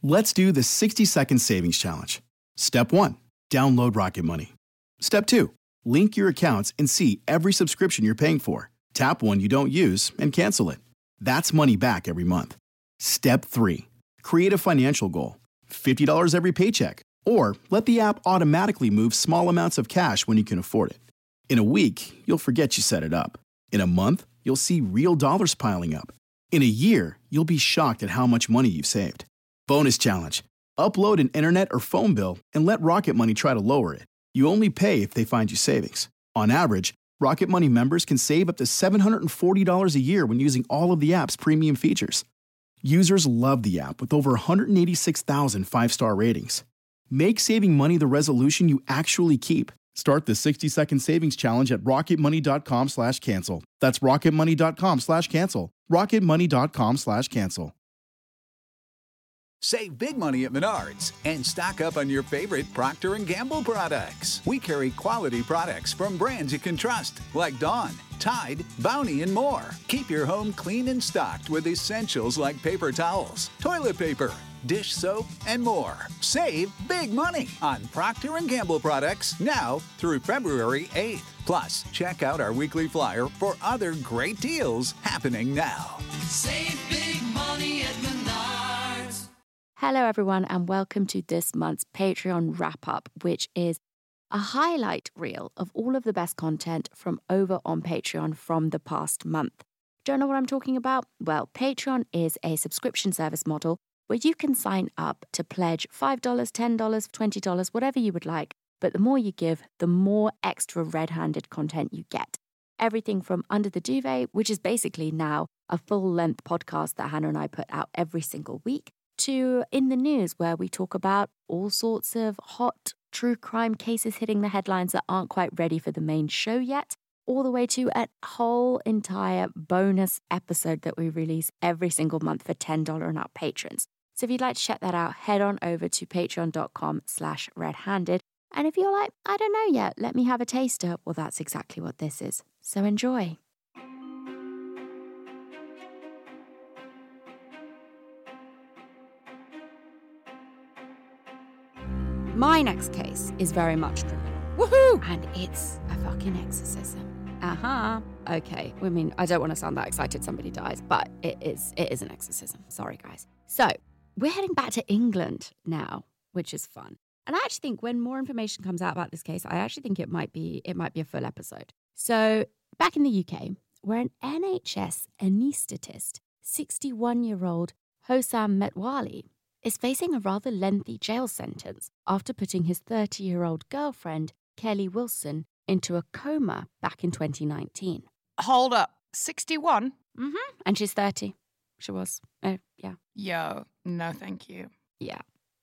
Let's do the 60-second savings challenge. Step 1, download Rocket Money. Step 2, link your accounts and see every subscription you're paying for. Tap one you don't use and cancel it. That's money back every month. Step 3, create a financial goal. $50 every paycheck. Or let the app automatically move small amounts of cash when you can afford it. In a week, you'll forget you set it up. In a month, you'll see real dollars piling up. In a year, you'll be shocked at how much money you've saved. Bonus challenge. Upload an internet or phone bill and let Rocket Money try to lower it. You only pay if they find you savings. On average, Rocket Money members can save up to $740 a year when using all of the app's premium features. Users love the app with over 186,000 five-star ratings. Make saving money the resolution you actually keep. Start the 60-second savings challenge at rocketmoney.com/cancel. That's rocketmoney.com/cancel. rocketmoney.com/cancel. Save big money at Menards and stock up on your favorite Procter & Gamble products. We carry quality products from brands you can trust, like Dawn, Tide, Bounty, and more. Keep your home clean and stocked with essentials like paper towels, toilet paper, dish soap, and more. Save big money on Procter & Gamble products now through February 8th. Plus, check out our weekly flyer for other great deals happening now. Save big money at Menards. Hello, everyone, and welcome to this month's Patreon wrap-up, which is a highlight reel of all of the best content from over on Patreon from the past month. Don't know what I'm talking about? Well, Patreon is a subscription service model where you can sign up to pledge $5, $10, $20, whatever you would like. But the more you give, the more extra red-handed content you get. Everything from Under the Duvet, which is basically now a full-length podcast that Hannah and I put out every single week, to In the News, where we talk about all sorts of hot true crime cases hitting the headlines that aren't quite ready for the main show yet, all the way to a whole entire bonus episode that we release every single month for $10 and up patrons. So if you'd like to check that out, head on over to patreon.com/redhanded. And if you're like, I don't know yet, let me have a taster, well, that's exactly what this is. So enjoy. My next case is very much criminal. Woohoo! And it's a fucking exorcism. Okay. I mean, I don't want to sound that excited somebody dies, but it is an exorcism. Sorry, guys. So, we're heading back to England now, which is fun. And I actually think when more information comes out about this case, I actually think it might be a full episode. So, back in the UK, where an NHS anaesthetist, 61-year-old Hossam Metwali, is facing a rather lengthy jail sentence after putting his 30-year-old girlfriend, Kelly Wilson, into a coma back in 2019. Hold up, 61? Mm-hmm. And she's 30. She was. Yeah. Yo, no thank you. Yeah.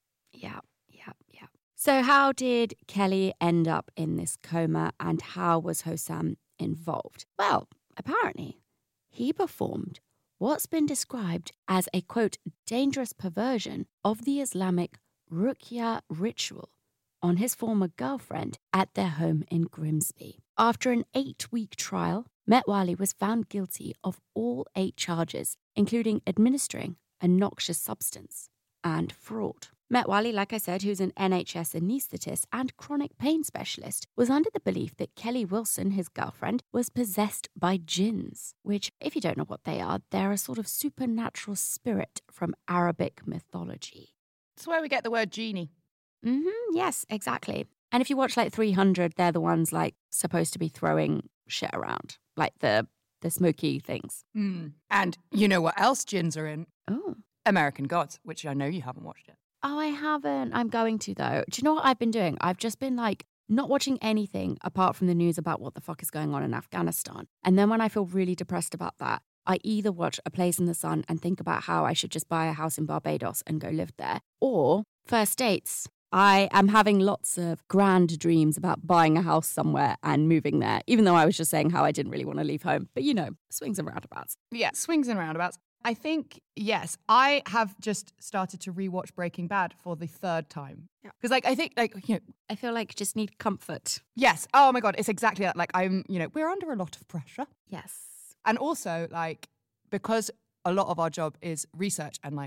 So how did Kelly end up in this coma, and how was Hossam involved? Well, apparently, he performed what's been described as a, quote, dangerous perversion of the Islamic Ruqya ritual on his former girlfriend at their home in Grimsby. After an 8-week trial, Metwali was found guilty of all 8 charges, including administering a noxious substance and fraud. Metwali, like I said, who's an NHS anaesthetist and chronic pain specialist, was under the belief that Kelly Wilson, his girlfriend, was possessed by jinns, which, if you don't know what they are, they're a sort of supernatural spirit from Arabic mythology. That's where we get the word genie. Yes, exactly. And if you watch like 300, they're the ones like supposed to be throwing shit around, like the smoky things. And you know what else jinns are in? Oh. American Gods, which I know you haven't watched yet. Oh, I haven't. I'm going to, though. Do you know what I've been doing? I've just been like not watching anything apart from the news about what the fuck is going on in Afghanistan. And then when I feel really depressed about that, I either watch A Place in the Sun and think about how I should just buy a house in Barbados and go live there, or First Dates. I am having lots of grand dreams about buying a house somewhere and moving there, even though I was just saying how I didn't really want to leave home. But, you know, swings and roundabouts. Yeah, swings and roundabouts. I think, yes, I have just started to rewatch Breaking Bad for the 3rd time. Because, I think, I feel like you just need comfort. Yes. Oh, my God. It's exactly that. We're under a lot of pressure. Yes. And also, because a lot of our job is research and,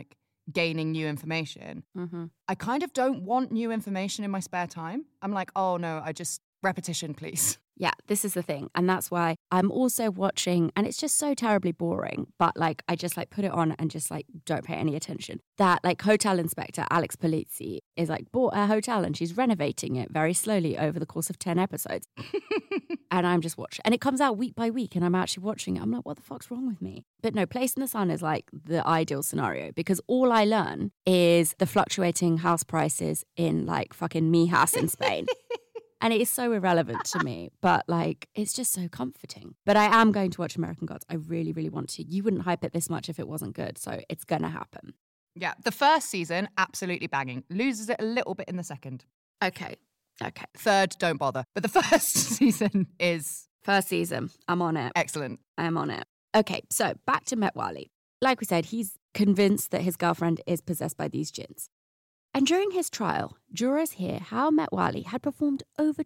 gaining new information. Mm-hmm. I kind of don't want new information in my spare time. I'm like, oh no, repetition, please. Yeah, this is the thing. And that's why I'm also watching, and it's just so terribly boring, but like I just like put it on and just like don't pay any attention. That like hotel inspector Alex Polizzi is like bought a hotel and she's renovating it very slowly over the course of 10 episodes. And I'm just watching. And it comes out week by week and I'm actually watching it. I'm like, what the fuck's wrong with me? But no, Place in the Sun is like the ideal scenario because all I learn is the fluctuating house prices in like fucking Mijas in Spain. And it is so irrelevant to me, but like, it's just so comforting. But I am going to watch American Gods. I really, really want to. You wouldn't hype it this much if it wasn't good. So it's going to happen. Yeah, the first season, absolutely banging. Loses it a little bit in the second. Okay. Third, don't bother. But the first season is... First season. I'm on it. Excellent. I'm on it. Okay, so back to Metwali. Like we said, he's convinced that his girlfriend is possessed by these jinns. And during his trial, jurors hear how Metwali had performed over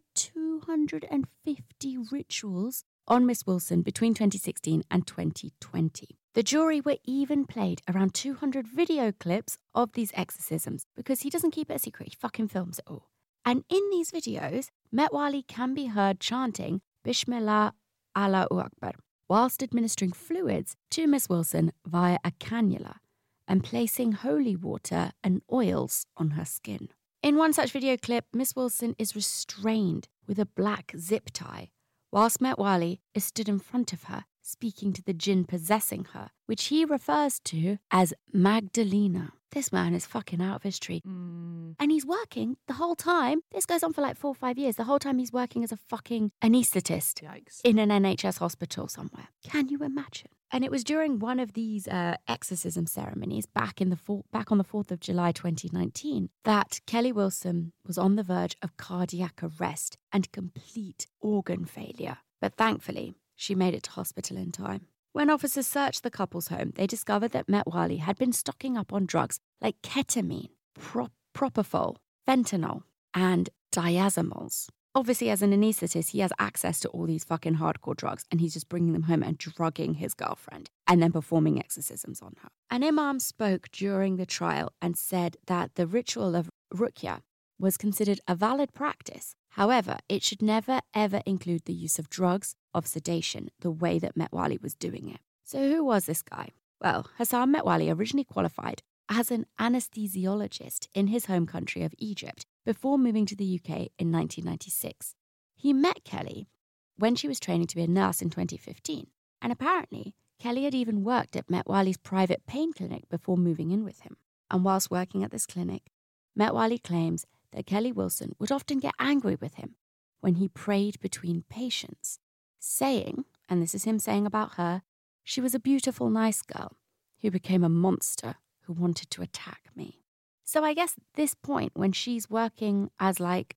250 rituals on Miss Wilson between 2016 and 2020. The jury were even played around 200 video clips of these exorcisms because he doesn't keep it a secret, he fucking films it all. And in these videos, Metwali can be heard chanting Bismillah Allahu Akbar whilst administering fluids to Miss Wilson via a cannula and placing holy water and oils on her skin. In one such video clip, Miss Wilson is restrained with a black zip tie, whilst Metwali is stood in front of her, speaking to the jinn possessing her, which he refers to as Magdalena. This man is fucking out of his tree. And he's working the whole time. This goes on for like 4 or 5 years. The whole time he's working as a fucking anaesthetist. Yikes. In an NHS hospital somewhere. Can you imagine? And it was during one of these exorcism ceremonies back on the 4th of July 2019 that Kelly Wilson was on the verge of cardiac arrest and complete organ failure. But thankfully, she made it to hospital in time. When officers searched the couple's home, they discovered that Metwali had been stocking up on drugs like ketamine, propofol, fentanyl, and diazomols. Obviously, as an anaesthetist, he has access to all these fucking hardcore drugs, and he's just bringing them home and drugging his girlfriend and then performing exorcisms on her. An imam spoke during the trial and said that the ritual of Ruqya was considered a valid practice. However, it should never, ever include the use of drugs, of sedation, the way that Metwali was doing it. So who was this guy? Well, Hassan Metwali originally qualified as an anesthesiologist in his home country of Egypt before moving to the UK in 1996. He met Kelly when she was training to be a nurse in 2015. And apparently, Kelly had even worked at Metwali's private pain clinic before moving in with him. And whilst working at this clinic, Metwali claims that Kelly Wilson would often get angry with him when he prayed between patients, saying, and this is him saying about her, she was a beautiful, nice girl who became a monster who wanted to attack me. So I guess this point when she's working as a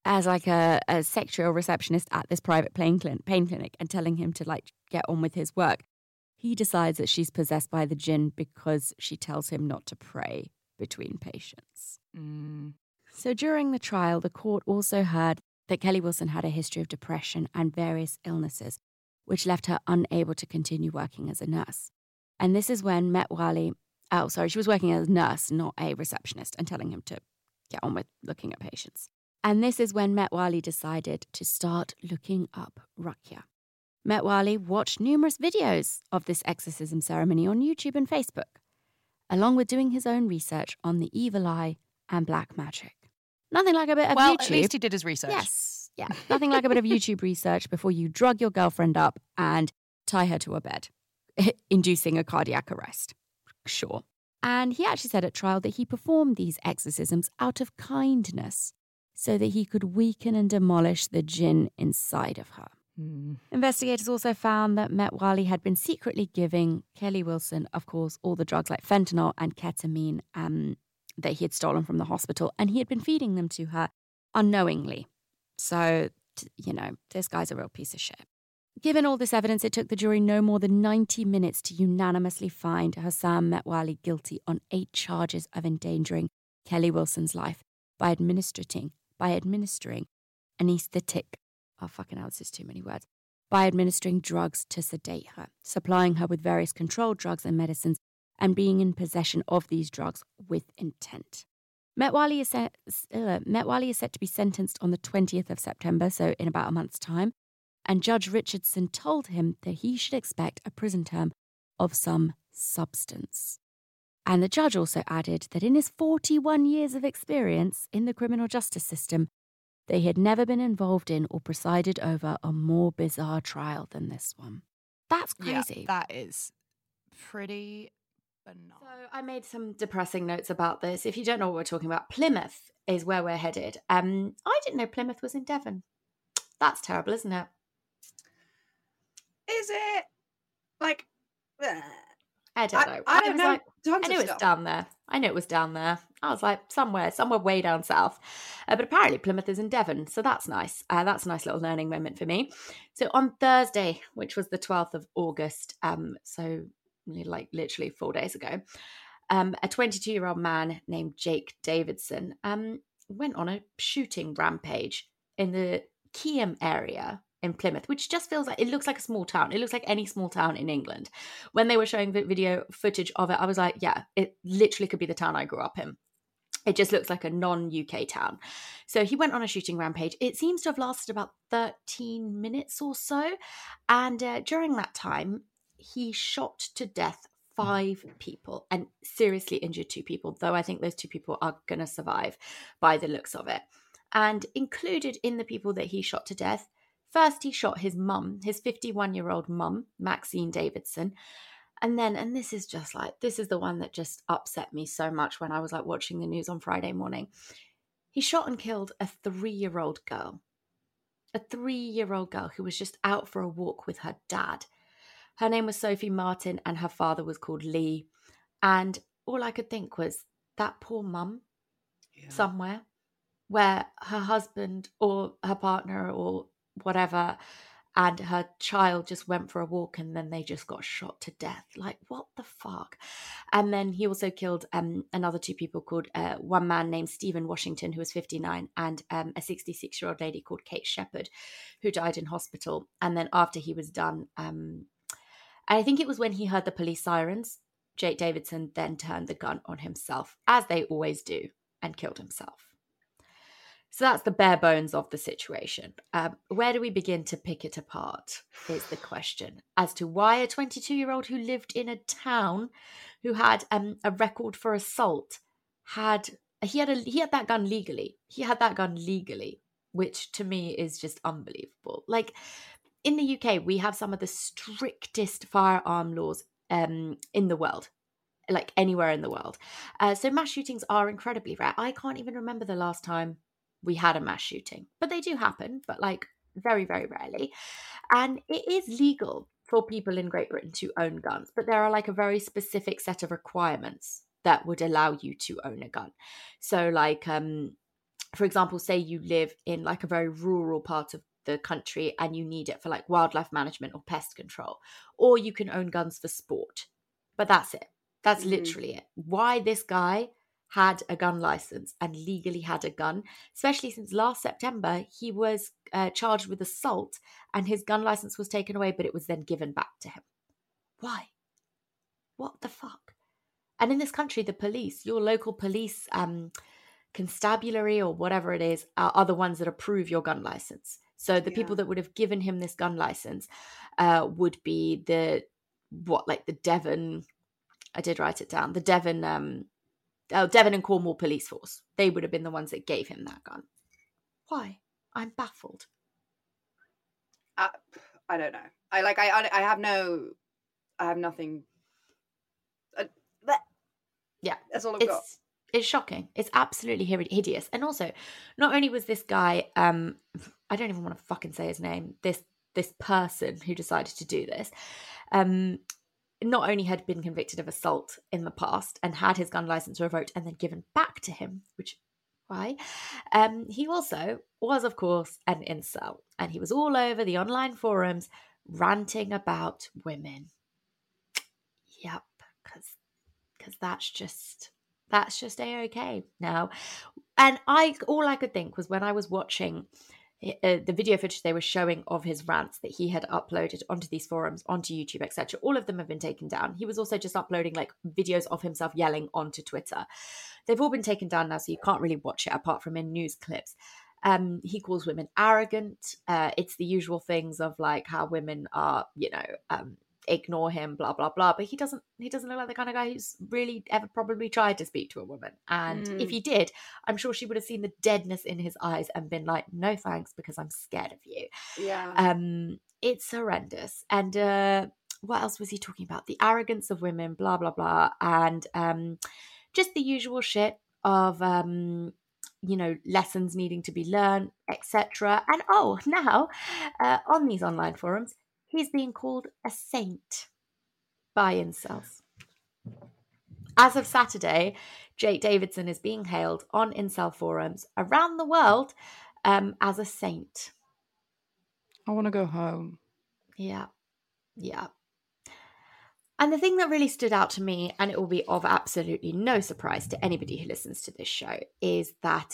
sexual receptionist at this private pain clinic and telling him to like get on with his work, he decides that she's possessed by the jinn because she tells him not to pray between patients. So during the trial, the court also heard that Kelly Wilson had a history of depression and various illnesses, which left her unable to continue working as a nurse. And this is when she was working as a nurse, not a receptionist, and telling him to get on with looking at patients. And this is when Metwali decided to start looking up Ruqya. Metwali watched numerous videos of this exorcism ceremony on YouTube and Facebook, along with doing his own research on the evil eye and black magic. Nothing like a bit of YouTube. Well, at least he did his research. Yes, yeah. Nothing like a bit of YouTube research before you drug your girlfriend up and tie her to a bed, inducing a cardiac arrest. Sure. And he actually said at trial that he performed these exorcisms out of kindness so that he could weaken and demolish the jinn inside of her. Investigators also found that Metwali had been secretly giving Kelly Wilson, of course, all the drugs like fentanyl and ketamine that he had stolen from the hospital, and he had been feeding them to her unknowingly. So, this guy's a real piece of shit. Given all this evidence, it took the jury no more than 90 minutes to unanimously find Hassan Metwali guilty on 8 charges of endangering Kelly Wilson's life by administering anesthetic. Oh, fucking hell, this is too many words. By administering drugs to sedate her, supplying her with various controlled drugs and medicines, and being in possession of these drugs with intent. Metwali is set to be sentenced on the 20th of September, so in about a month's time, and Judge Richardson told him that he should expect a prison term of some substance. And the judge also added that in his 41 years of experience in the criminal justice system, they had never been involved in or presided over a more bizarre trial than this one. That's crazy. Yeah, that is pretty bananas. So I made some depressing notes about this. If you don't know what we're talking about, Plymouth is where we're headed. I didn't know Plymouth was in Devon. That's terrible, isn't it? Is it? Like, I don't know. I don't know. I knew it's down there. I knew it was down there. I was like, somewhere way down south. But apparently Plymouth is in Devon, so that's nice. That's a nice little learning moment for me. So on Thursday, which was the 12th of August, so like literally 4 days ago, a 22-year-old man named Jake Davidson went on a shooting rampage in the Keyham area in Plymouth, which just feels like, it looks like a small town. It looks like any small town in England. When they were showing the video footage of it, I was like, yeah, it literally could be the town I grew up in. It just looks like a non-UK town. So he went on a shooting rampage. It seems to have lasted about 13 minutes or so. And during that time, he shot to death 5 people and seriously injured 2 people, though I think those 2 people are going to survive by the looks of it. And included in the people that he shot to death, first, he shot his mum, his 51-year-old mum, Maxine Davidson. And then, and this is just like, this is the one that just upset me so much when I was like watching the news on Friday morning. He shot and killed a 3-year-old girl. A 3-year-old girl who was just out for a walk with her dad. Her name was Sophie Martin and her father was called Lee. And all I could think was that poor mum somewhere where her husband or her partner or whatever and her child just went for a walk and then they just got shot to death. Like, what the fuck? And then he also killed another 2 people called one man named Stephen Washington, who was 59, and a 66-year-old lady called Kate Shepherd, who died in hospital. And then after he was done, I think it was when he heard the police sirens, Jake Davidson then turned the gun on himself, as they always do, and killed himself. So that's the bare bones of the situation. Where do we begin to pick it apart is the question as to why a 22-year-old who lived in a town who had a record for assault he had that gun legally. He had that gun legally, which to me is just unbelievable. Like, in the UK, we have some of the strictest firearm laws in the world, like anywhere in the world. So mass shootings are incredibly rare. I can't even remember the last time we had a mass shooting, but they do happen, but like very, very rarely. And it is legal for people in Great Britain to own guns, but there are like a very specific set of requirements that would allow you to own a gun. So like, for example, say you live in like a very rural part of the country and you need it for like wildlife management or pest control, or you can own guns for sport, but that's it. That's literally it. Why this guy had a gun license and legally had a gun, especially since last September, he was charged with assault and his gun license was taken away, but it was then given back to him. Why? What the fuck? And in this country, the police, your local police constabulary or whatever it is, are the ones that approve your gun license. So the people that would have given him this gun license would be the Devon, I did write it down, the Devon and Cornwall Police Force. They would have been the ones that gave him that gun. Why? I'm baffled. I don't know. I have nothing. Yeah, that's all I've got. It's shocking. It's absolutely hideous. And also, not only was this guy, I don't even want to fucking say his name, this person who decided to do this, not only had been convicted of assault in the past and had his gun license revoked and then given back to him, why? He also was, of course, an incel. And he was all over the online forums ranting about women. Yep, because that's just A-okay now. And all I could think was when I was watching the video footage they were showing of his rants that he had uploaded onto these forums, onto YouTube, etc. All of them have been taken down. He was also just uploading like videos of himself yelling onto Twitter. They've all been taken down now, so you can't really watch it apart from in news clips. He calls women arrogant. It's the usual things of like how women are, ignore him, blah blah blah. But he doesn't look like the kind of guy who's really ever probably tried to speak to a woman. And if he did, I'm sure she would have seen the deadness in his eyes and been like, "No thanks, because I'm scared of you." Yeah. It's horrendous. And what else was he talking about? The arrogance of women, blah blah blah, and just the usual shit of lessons needing to be learned, etc. And now on these online forums, he's being called a saint by incels. As of Saturday, Jake Davidson is being hailed on incel forums around the world as a saint. I want to go home. Yeah. And the thing that really stood out to me, and it will be of absolutely no surprise to anybody who listens to this show, is that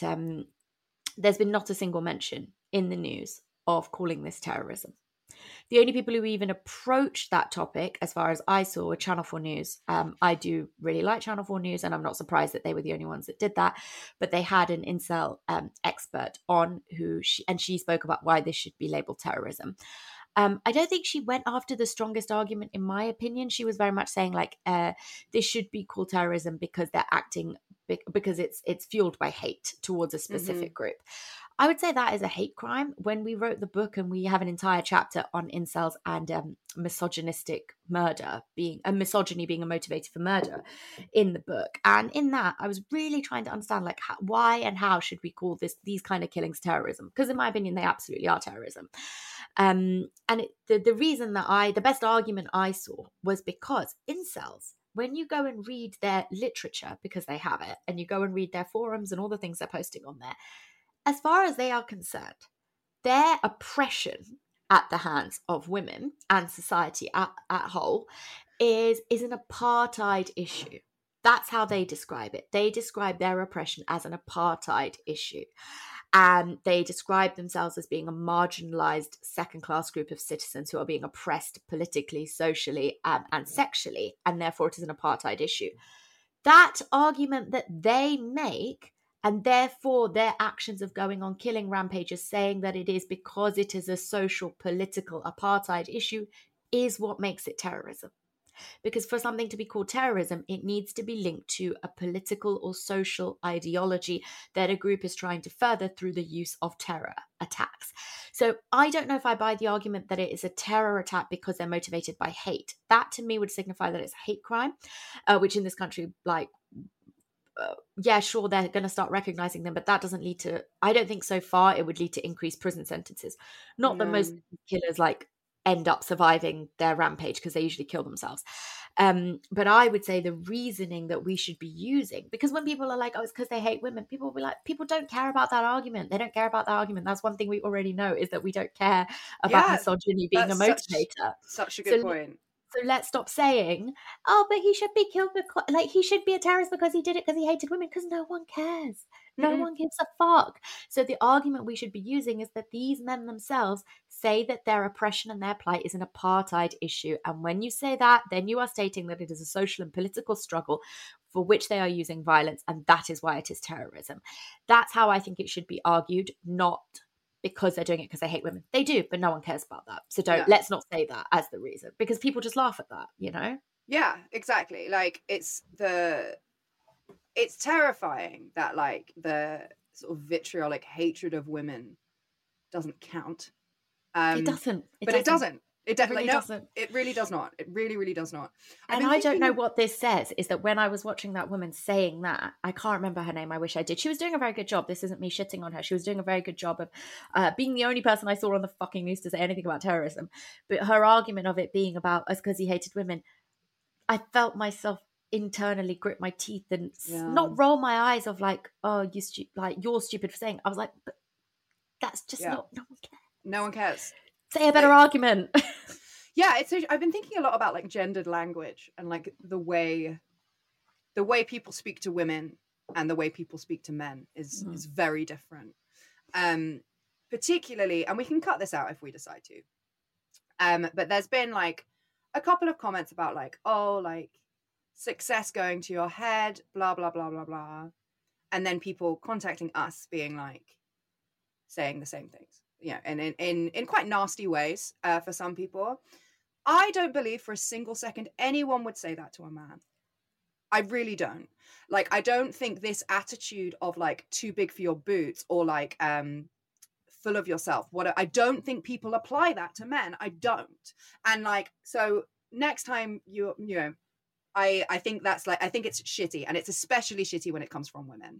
there's been not a single mention in the news of calling this terrorism. The only people who even approached that topic, as far as I saw, were Channel 4 News. I do really like Channel 4 News, and I'm not surprised that they were the only ones that did that. But they had an incel expert on she spoke about why this should be labelled terrorism. I don't think she went after the strongest argument, in my opinion. She was very much saying like this should be called terrorism because they're acting because it's fueled by hate towards a specific group. I would say that is a hate crime. When we wrote the book, and we have an entire chapter on incels and misogynistic murder misogyny being a motivator for murder in the book. And in that, I was really trying to understand like why and how should we call these kind of killings terrorism? Because in my opinion, they absolutely are terrorism. And the reason that the best argument I saw was because incels, when you go and read their literature, because they have it, and you go and read their forums and all the things they're posting on there, as far as they are concerned, their oppression at the hands of women and society at whole is an apartheid issue. That's how they describe it. They describe their oppression as an apartheid issue. And they describe themselves as being a marginalized second-class group of citizens who are being oppressed politically, socially, and sexually, and therefore it is an apartheid issue. That argument that they make, and therefore their actions of going on killing rampages, saying that it is because it is a social, political apartheid issue, is what makes it terrorism. Because for something to be called terrorism, it needs to be linked to a political or social ideology that a group is trying to further through the use of terror attacks. So I don't know if I buy the argument that it is a terror attack because they're motivated by hate. That to me would signify that it's a hate crime, which in this country, sure, they're going to start recognizing them, but that doesn't lead to, I don't think so far it would lead to increased prison sentences. Not that most killers end up surviving their rampage because they usually kill themselves. But I would say the reasoning that we should be using, because when people are like, oh, it's because they hate women, people will be like, people don't care about that argument. They don't care about that argument. That's one thing we already know, is that we don't care about misogyny being a motivator. Such a good point. So let's stop saying, oh, but he should be killed because, he should be a terrorist because he did it because he hated women, because no one cares. No one gives a fuck. So the argument we should be using is that these men themselves say that their oppression and their plight is an apartheid issue. And when you say that, then you are stating that it is a social and political struggle for which they are using violence, and that is why it is terrorism. That's how I think it should be argued, not because they're doing it because they hate women. They do, but no one cares about that. So let's not say that as the reason, because people just laugh at that, Yeah, exactly. It's terrifying that the sort of vitriolic hatred of women doesn't count. It doesn't. It doesn't. It definitely doesn't. It really does not. It really, really does not. And I don't know what this says, is that when I was watching that woman saying that, I can't remember her name. I wish I did. She was doing a very good job. This isn't me shitting on her. She was doing a very good job of being the only person I saw on the fucking news to say anything about terrorism. But her argument of it being about us because he hated women, I felt myself internally grit my teeth and not roll my eyes of oh, you're stupid for saying. I was like, but that's just not. No one cares. No one cares. Say a better argument. Yeah, I've been thinking a lot about gendered language and the way people speak to women and the way people speak to men is very different. particularly, and we can cut this out if we decide to. But there's been like a couple of comments about like, oh, like success going to your head, blah, blah, blah, blah, blah. And then people contacting us being like, saying the same things, and in quite nasty ways for some people. I don't believe for a single second anyone would say that to a man. I really don't. Like, I don't think this attitude of like too big for your boots or like full of yourself, I don't think people apply that to men. I don't. And like, so next time I think that's like, I think it's shitty, and it's especially shitty when it comes from women.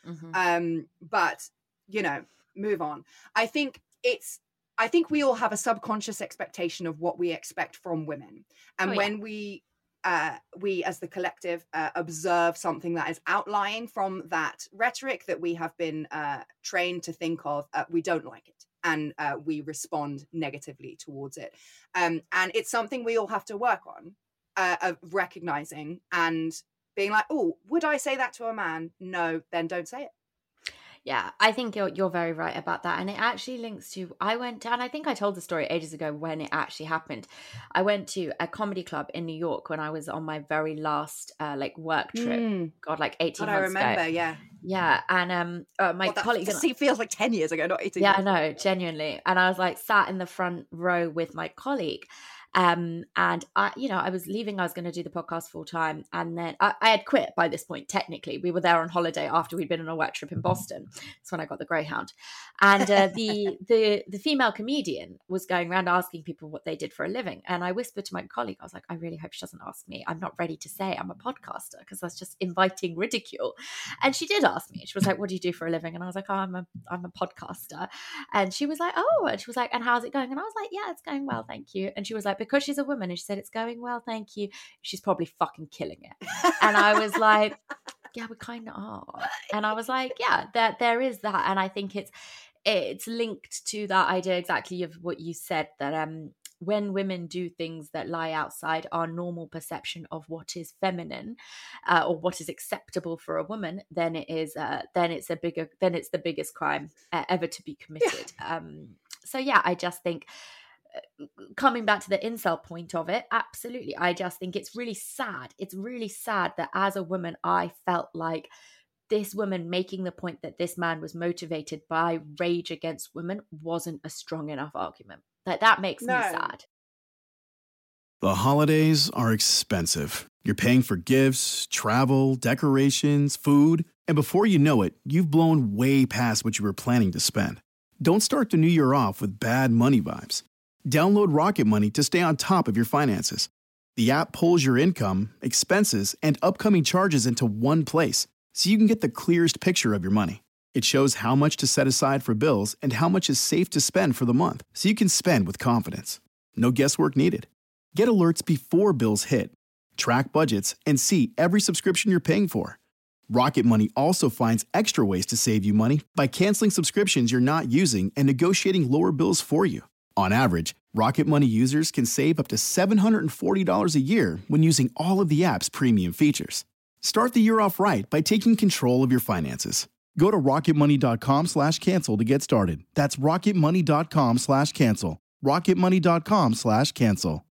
But move on. I think we all have a subconscious expectation of what we expect from women. And when we as the collective observe something that is outlying from that rhetoric that we have been trained to think of, we don't like it. And we respond negatively towards it. And it's something we all have to work on, of recognizing and being like, oh, would I say that to a man? No, then don't say it. Yeah, I think you're very right about that. And it actually links to, and I think I told the story ages ago when it actually happened. I went to a comedy club in New York when I was on my very last work trip. God, like 18 months ago. I remember, yeah. Yeah, and my colleague... It feels like 10 years ago, not 18 Yeah, I know, genuinely. And I was like sat in the front row with my colleague. And I was leaving, I was going to do the podcast full time. And then I had quit by this point, technically. We were there on holiday after we'd been on a work trip in Boston. That's when I got the Greyhound. And the female comedian was going around asking people what they did for a living. And I whispered to my colleague, I was like, I really hope she doesn't ask me. I'm not ready to say I'm a podcaster, because that's just inviting ridicule. And she did ask me. She was like, what do you do for a living? And I was like, oh, I'm a podcaster. And she was like, oh, and she was like, and how's it going? And I was like, yeah, it's going well, thank you. And she was like, because she's a woman, and she said, it's going well, thank you, she's probably fucking killing it. And I was like, yeah, we kind of are. And I was like, yeah, there is that. And I think it's linked to that idea exactly of what you said, that when women do things that lie outside our normal perception of what is feminine, or what is acceptable for a woman, then it's the biggest crime ever to be committed. So yeah, I just think, coming back to the incel point of it, absolutely. I just think it's really sad. It's really sad that as a woman, I felt like this woman making the point that this man was motivated by rage against women wasn't a strong enough argument. Like, that makes me sad. The holidays are expensive. You're paying for gifts, travel, decorations, food, and before you know it, you've blown way past what you were planning to spend. Don't start the new year off with bad money vibes. Download Rocket Money to stay on top of your finances. The app pulls your income, expenses, and upcoming charges into one place, so you can get the clearest picture of your money. It shows how much to set aside for bills and how much is safe to spend for the month, so you can spend with confidence. No guesswork needed. Get alerts before bills hit, track budgets, and see every subscription you're paying for. Rocket Money also finds extra ways to save you money by canceling subscriptions you're not using and negotiating lower bills for you. On average, Rocket Money users can save up to $740 a year when using all of the app's premium features. Start the year off right by taking control of your finances. Go to rocketmoney.com/cancel to get started. That's rocketmoney.com/cancel. rocketmoney.com/cancel.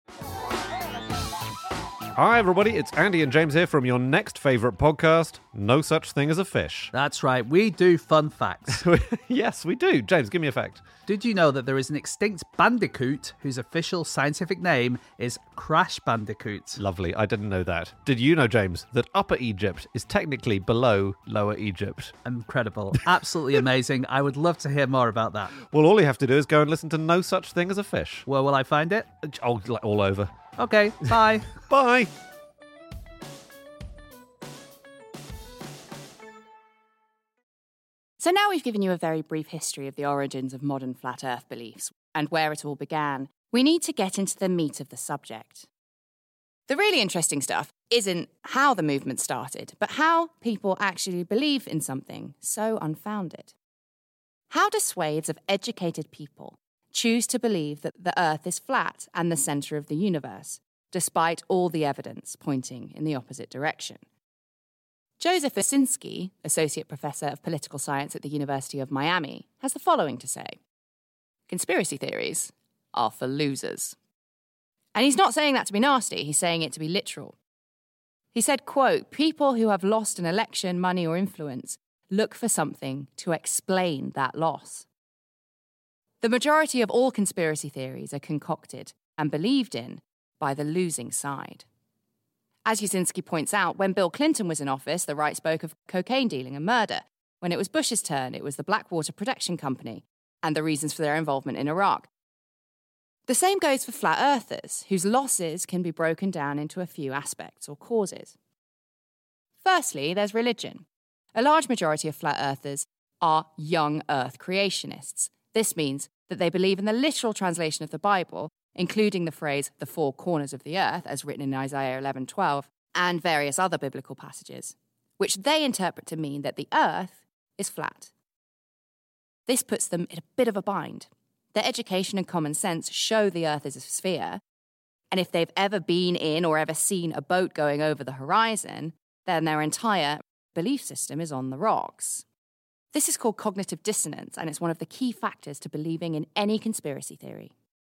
Hi everybody, it's Andy and James here from your next favourite podcast, No Such Thing as a Fish. That's right, we do fun facts. Yes, we do. James, give me a fact. Did you know that there is an extinct bandicoot whose official scientific name is Crash Bandicoot? Lovely, I didn't know that. Did you know, James, that Upper Egypt is technically below Lower Egypt? Incredible. Absolutely amazing. I would love to hear more about that. Well, all you have to do is go and listen to No Such Thing as a Fish. Where will I find it? Oh, all over. Okay, bye. Bye. So now we've given you a very brief history of the origins of modern flat Earth beliefs and where it all began. We need to get into the meat of the subject. The really interesting stuff isn't how the movement started, but how people actually believe in something so unfounded. How do swathes of educated people choose to believe that the Earth is flat and the centre of the universe, despite all the evidence pointing in the opposite direction? Joseph Osinski, Associate Professor of Political Science at the University of Miami, has the following to say. Conspiracy theories are for losers. And he's not saying that to be nasty, he's saying it to be literal. He said, quote, people who have lost an election, money or influence look for something to explain that loss. The majority of all conspiracy theories are concocted and believed in by the losing side. As Osinski points out, when Bill Clinton was in office, the right spoke of cocaine dealing and murder. When it was Bush's turn, it was the Blackwater Protection Company and the reasons for their involvement in Iraq. The same goes for flat earthers, whose losses can be broken down into a few aspects or causes. Firstly, there's religion. A large majority of flat earthers are young earth creationists. This means that they believe in the literal translation of the Bible, including the phrase, the four corners of the earth, as written in Isaiah 11:12, and various other biblical passages, which they interpret to mean that the earth is flat. This puts them in a bit of a bind. Their education and common sense show the earth is a sphere, and if they've ever been in or ever seen a boat going over the horizon, then their entire belief system is on the rocks. This is called cognitive dissonance, and it's one of the key factors to believing in any conspiracy theory.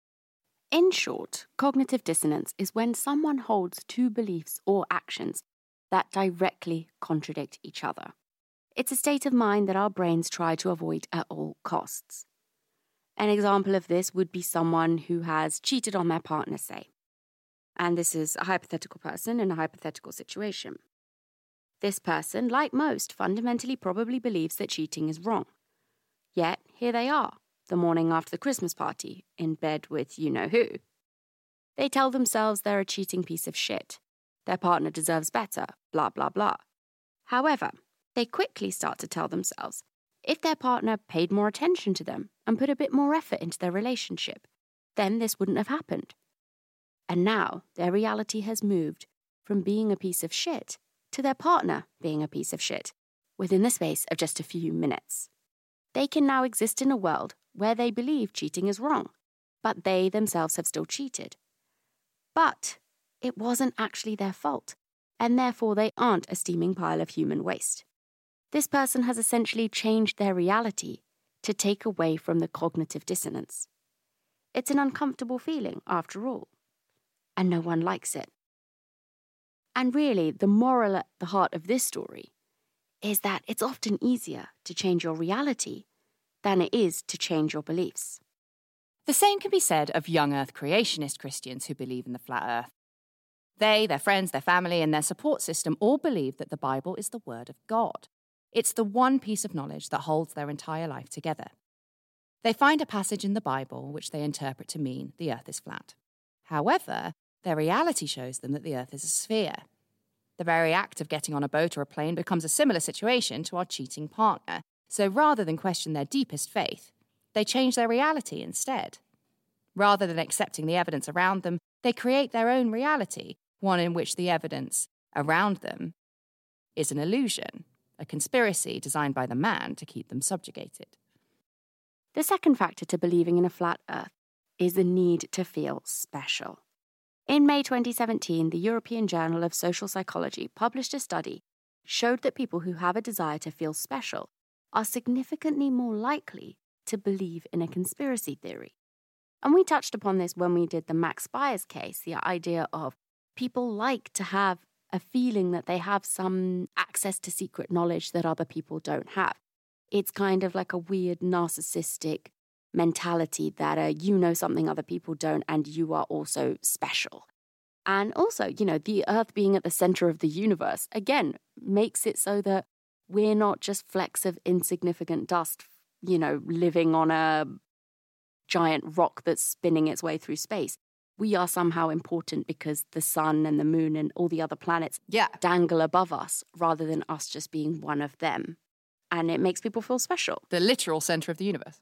In short, cognitive dissonance is when someone holds two beliefs or actions that directly contradict each other. It's a state of mind that our brains try to avoid at all costs. An example of this would be someone who has cheated on their partner, say. And this is a hypothetical person in a hypothetical situation. This person, like most, fundamentally probably believes that cheating is wrong. Yet, here they are, the morning after the Christmas party, in bed with you-know-who. They tell themselves they're a cheating piece of shit. Their partner deserves better, blah, blah, blah. However, they quickly start to tell themselves if their partner paid more attention to them and put a bit more effort into their relationship, then this wouldn't have happened. And now their reality has moved from being a piece of shit to their partner being a piece of shit within the space of just a few minutes. They can now exist in a world where they believe cheating is wrong, but they themselves have still cheated. But it wasn't actually their fault, and therefore they aren't a steaming pile of human waste. This person has essentially changed their reality to take away from the cognitive dissonance. It's an uncomfortable feeling, after all, and no one likes it. And really, the moral at the heart of this story is that it's often easier to change your reality than it is to change your beliefs. The same can be said of young earth creationist Christians who believe in the flat earth. They, their friends, their family, and their support system all believe that the Bible is the Word of God. It's the one piece of knowledge that holds their entire life together. They find a passage in the Bible which they interpret to mean the earth is flat. However, their reality shows them that the earth is a sphere. The very act of getting on a boat or a plane becomes a similar situation to our cheating partner. So rather than question their deepest faith, they change their reality instead. Rather than accepting the evidence around them, they create their own reality, one in which the evidence around them is an illusion, a conspiracy designed by the man to keep them subjugated. The second factor to believing in a flat earth is the need to feel special. In May 2017, the European Journal of Social Psychology published a study showed that people who have a desire to feel special are significantly more likely to believe in a conspiracy theory. And we touched upon this when we did the Max Byers case, the idea of people like to have a feeling that they have some access to secret knowledge that other people don't have. It's kind of like a weird narcissistic mentality that you know something other people don't and you are also special. And also, the Earth being at the center of the universe, again, makes it so that we're not just flecks of insignificant dust, living on a giant rock that's spinning its way through space. We are somehow important because the sun and the moon and all the other planets dangle above us rather than us just being one of them. And it makes people feel special. The literal center of the universe.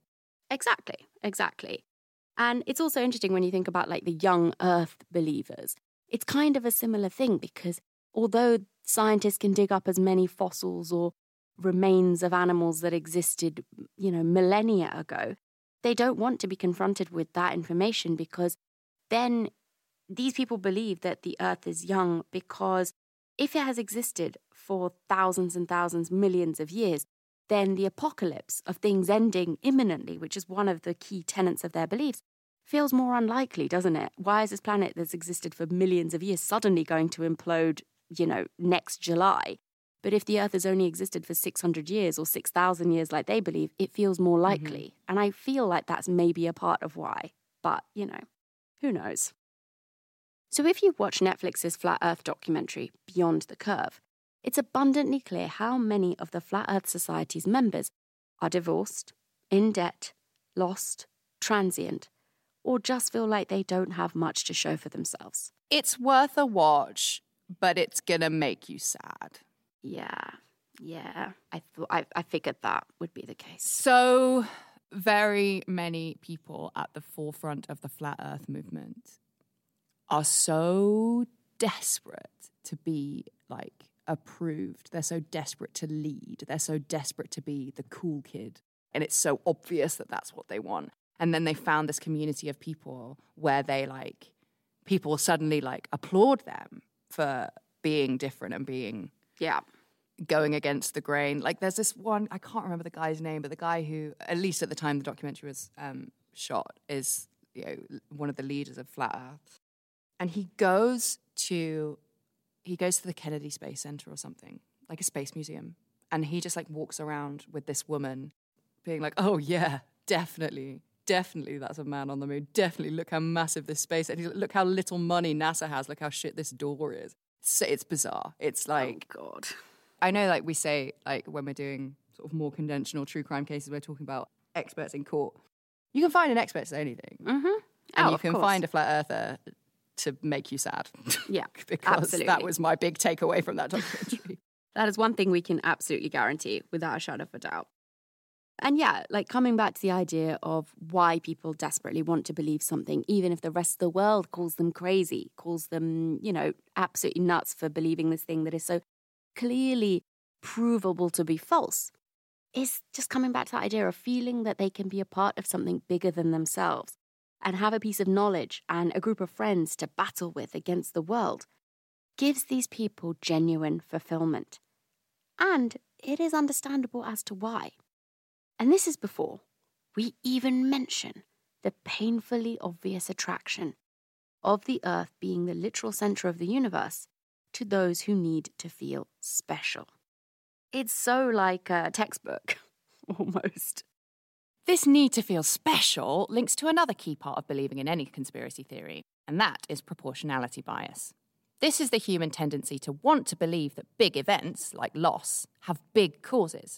Exactly. And it's also interesting when you think about the young Earth believers. It's kind of a similar thing because although scientists can dig up as many fossils or remains of animals that existed, millennia ago, they don't want to be confronted with that information because then these people believe that the Earth is young because If it has existed for thousands and thousands, millions of years, then the apocalypse of things ending imminently, which is one of the key tenets of their beliefs, feels more unlikely, doesn't it? Why is this planet that's existed for millions of years suddenly going to implode, next July? But if the Earth has only existed for 600 years or 6,000 years like they believe, it feels more likely. And I feel like that's maybe a part of why. But, who knows? So if you watch Netflix's Flat Earth documentary, Beyond the Curve, it's abundantly clear how many of the Flat Earth Society's members are divorced, in debt, lost, transient, or just feel like they don't have much to show for themselves. It's worth a watch, but it's gonna make you sad. Yeah. I figured that would be the case. So very many people at the forefront of the Flat Earth movement are so desperate to be, approved. They're so desperate to lead. They're so desperate to be the cool kid. And it's so obvious that that's what they want. And then they found this community of people where they, people suddenly, applaud them for being different and being... Yeah. Going against the grain. There's this one, I can't remember the guy's name, but the guy who, at least at the time the documentary was shot, is one of the leaders of Flat Earth. And he goes to the Kennedy Space Center or something, like a space museum. And he just walks around with this woman being like, oh yeah, definitely that's a man on the moon. Definitely, look how massive this space is. Look how little money NASA has. Look how shit this door is. It's bizarre. It's oh God. I know, we say, when we're doing sort of more conventional true crime cases, we're talking about experts in court. You can find an expert to anything. Mm-hmm. And you can find a flat earther to make you sad. Yeah, because absolutely. That was my big takeaway from that documentary. That is one thing we can absolutely guarantee without a shadow of a doubt. And yeah, coming back to the idea of why people desperately want to believe something, even if the rest of the world calls them crazy, calls them, absolutely nuts for believing this thing that is so clearly provable to be false, is just coming back to that idea of feeling that they can be a part of something bigger than themselves and have a piece of knowledge and a group of friends to battle with against the world, gives these people genuine fulfillment. And it is understandable as to why. And this is before we even mention the painfully obvious attraction of the Earth being the literal center of the universe to those who need to feel special. It's so like a textbook, almost. This need to feel special links to another key part of believing in any conspiracy theory, and that is proportionality bias. This is the human tendency to want to believe that big events, like loss, have big causes.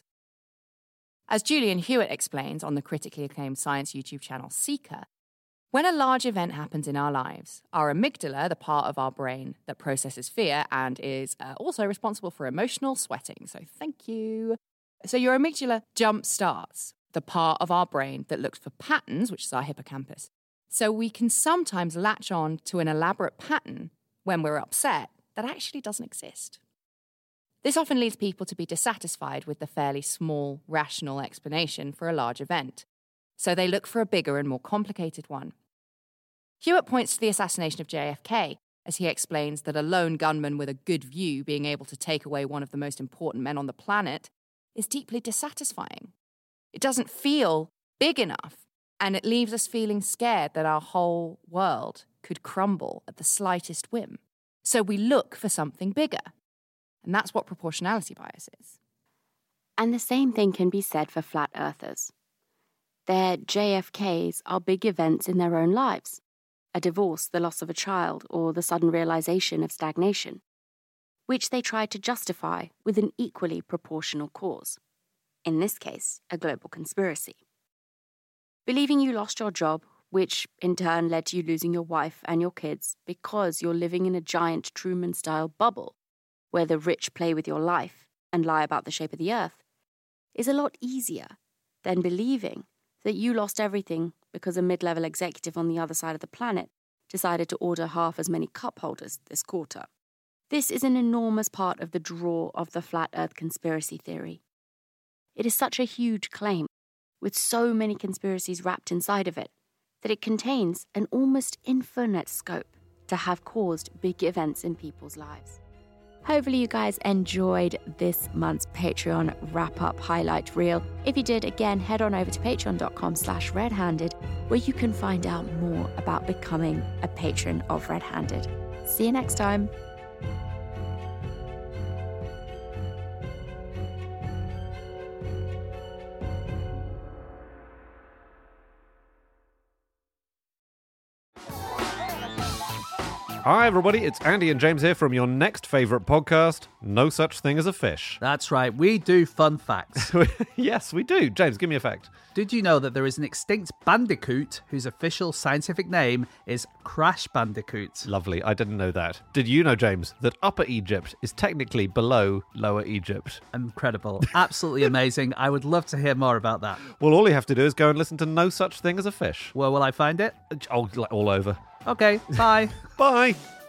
As Julian Hewitt explains on the critically acclaimed science YouTube channel Seeker, when a large event happens in our lives, our amygdala, the part of our brain that processes fear and is also responsible for emotional sweating, so thank you. So your amygdala jump starts, the part of our brain that looks for patterns, which is our hippocampus. So we can sometimes latch on to an elaborate pattern when we're upset that actually doesn't exist. This often leads people to be dissatisfied with the fairly small, rational explanation for a large event. So they look for a bigger and more complicated one. Hewitt points to the assassination of JFK as he explains that a lone gunman with a good view being able to take away one of the most important men on the planet is deeply dissatisfying. It doesn't feel big enough, and it leaves us feeling scared that our whole world could crumble at the slightest whim. So we look for something bigger. And that's what proportionality bias is. And the same thing can be said for flat earthers. Their JFKs are big events in their own lives. A divorce, the loss of a child, or the sudden realization of stagnation, which they try to justify with an equally proportional cause. In this case, a global conspiracy. Believing you lost your job, which in turn led to you losing your wife and your kids because you're living in a giant Truman-style bubble where the rich play with your life and lie about the shape of the earth, is a lot easier than believing that you lost everything because a mid-level executive on the other side of the planet decided to order half as many cup holders this quarter. This is an enormous part of the draw of the flat earth conspiracy theory. It is such a huge claim, with so many conspiracies wrapped inside of it, that it contains an almost infinite scope to have caused big events in people's lives. Hopefully you guys enjoyed this month's Patreon wrap-up highlight reel. If you did, again, head on over to patreon.com/redhanded, where you can find out more about becoming a patron of Red Handed. See you next time. Hi, everybody. It's Andy and James here from your next favourite podcast, No Such Thing as a Fish. That's right, we do fun facts. Yes, we do. James, give me a fact. Did you know that there is an extinct bandicoot whose official scientific name is Crash Bandicoot? Lovely. I didn't know that. Did you know, James, that Upper Egypt is technically below Lower Egypt? Incredible. Absolutely amazing. I would love to hear more about that. Well, all you have to do is go and listen to No Such Thing as a Fish. Where will I find it? Oh, like all over. Okay, bye. Bye.